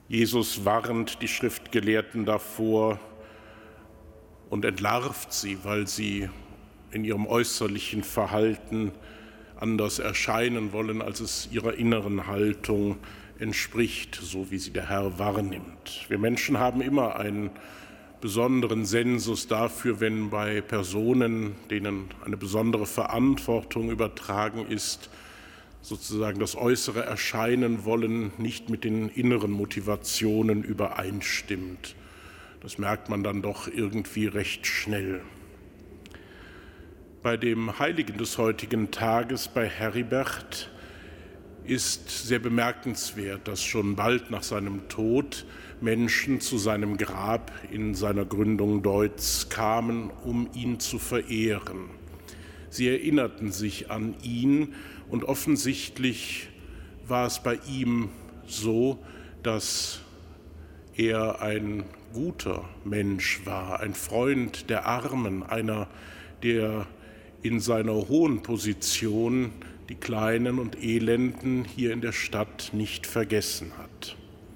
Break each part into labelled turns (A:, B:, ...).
A: Jesus warnt die Schriftgelehrten davor und entlarvt sie, weil sie in ihrem äußerlichen Verhalten anders erscheinen wollen, als es ihrer inneren Haltung entspricht, so wie sie der Herr wahrnimmt. Wir Menschen haben immer einen besonderen Sensus dafür, wenn bei Personen, denen eine besondere Verantwortung übertragen ist, sozusagen das äußere Erscheinen wollen nicht mit den inneren Motivationen übereinstimmt. Das merkt man dann doch irgendwie recht schnell. Bei dem Heiligen des heutigen Tages, bei Heribert, ist sehr bemerkenswert, dass schon bald nach seinem Tod Menschen zu seinem Grab in seiner Gründung Deutz kamen, um ihn zu verehren. Sie erinnerten sich an ihn und offensichtlich war es bei ihm so, dass er ein guter Mensch war, ein Freund der Armen, einer, der in seiner hohen Position die Kleinen und Elenden hier in der Stadt nicht vergessen hat.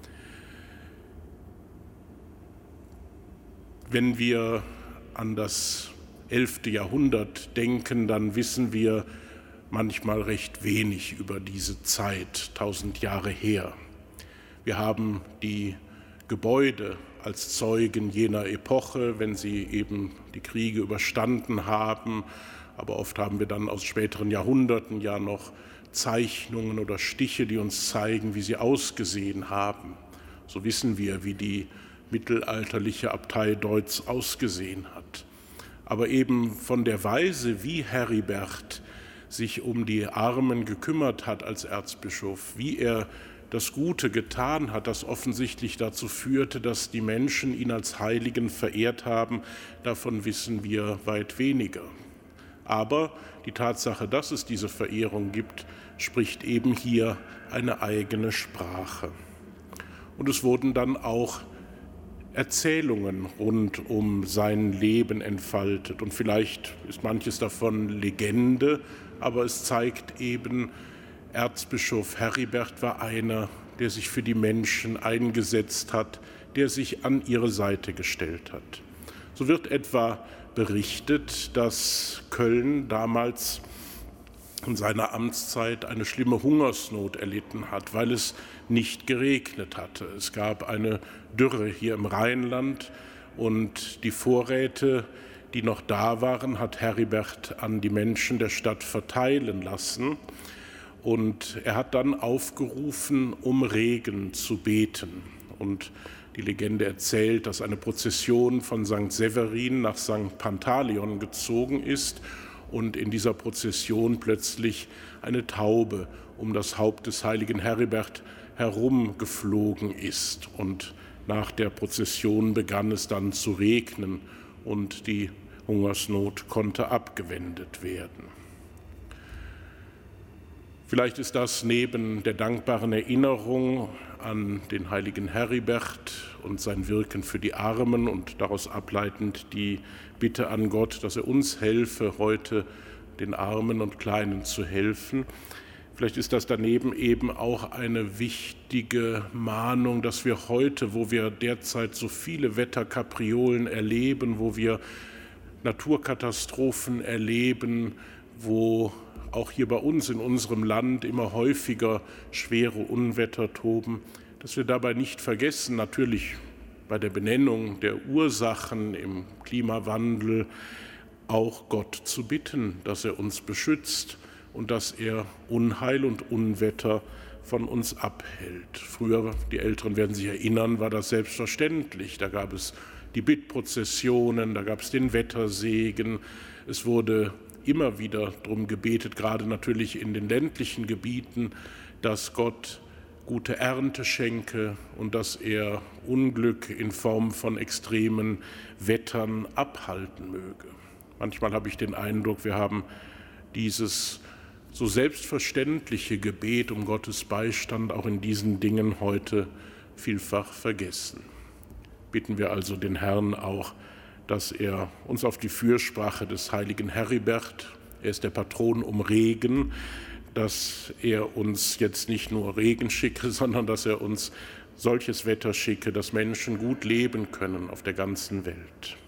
A: Wenn wir an das 11. Jahrhundert denken, dann wissen wir manchmal recht wenig über diese Zeit, 1000 Jahre her. Wir haben die Gebäude als Zeugen jener Epoche, wenn sie eben die Kriege überstanden haben, aber oft haben wir dann aus späteren Jahrhunderten ja noch Zeichnungen oder Stiche, die uns zeigen, wie sie ausgesehen haben. So wissen wir, wie die mittelalterliche Abtei Deutz ausgesehen hat. Aber eben von der Weise, wie Heribert sich um die Armen gekümmert hat als Erzbischof, wie er das Gute getan hat, das offensichtlich dazu führte, dass die Menschen ihn als Heiligen verehrt haben, davon wissen wir weit weniger. Aber die Tatsache, dass es diese Verehrung gibt, spricht eben hier eine eigene Sprache. Und es wurden dann auch Erzählungen rund um sein Leben entfaltet. Und vielleicht ist manches davon Legende, aber es zeigt eben, Erzbischof Heribert war einer, der sich für die Menschen eingesetzt hat, der sich an ihre Seite gestellt hat. So wird etwa berichtet, dass Köln damals in seiner Amtszeit eine schlimme Hungersnot erlitten hat, weil es nicht geregnet hatte. Es gab eine Dürre hier im Rheinland und die Vorräte, die noch da waren, hat Heribert an die Menschen der Stadt verteilen lassen. Und er hat dann aufgerufen, um Regen zu beten. Und die Legende erzählt, dass eine Prozession von St. Severin nach St. Pantaleon gezogen ist und in dieser Prozession plötzlich eine Taube um das Haupt des heiligen Heribert herumgeflogen ist. Und nach der Prozession begann es dann zu regnen und die Hungersnot konnte abgewendet werden. Vielleicht ist das neben der dankbaren Erinnerung an den heiligen Heribert und sein Wirken für die Armen und daraus ableitend die Bitte an Gott, dass er uns helfe, heute den Armen und Kleinen zu helfen. Vielleicht ist das daneben eben auch eine wichtige Mahnung, dass wir heute, wo wir derzeit so viele Wetterkapriolen erleben, wo wir Naturkatastrophen erleben, wo auch hier bei uns in unserem Land immer häufiger schwere Unwetter toben, dass wir dabei nicht vergessen, natürlich bei der Benennung der Ursachen im Klimawandel auch Gott zu bitten, dass er uns beschützt und dass er Unheil und Unwetter von uns abhält. Früher, die Älteren werden sich erinnern, war das selbstverständlich. Da gab es die Bittprozessionen, da gab es den Wettersegen. Es wurde immer wieder darum gebetet, gerade natürlich in den ländlichen Gebieten, dass Gott gute Ernte schenke und dass er Unglück in Form von extremen Wettern abhalten möge. Manchmal habe ich den Eindruck, wir haben dieses so selbstverständliche Gebet um Gottes Beistand auch in diesen Dingen heute vielfach vergessen. Bitten wir also den Herrn auch, dass er uns auf die Fürsprache des heiligen Heribert, er ist der Patron um Regen, dass er uns jetzt nicht nur Regen schicke, sondern dass er uns solches Wetter schicke, dass Menschen gut leben können auf der ganzen Welt.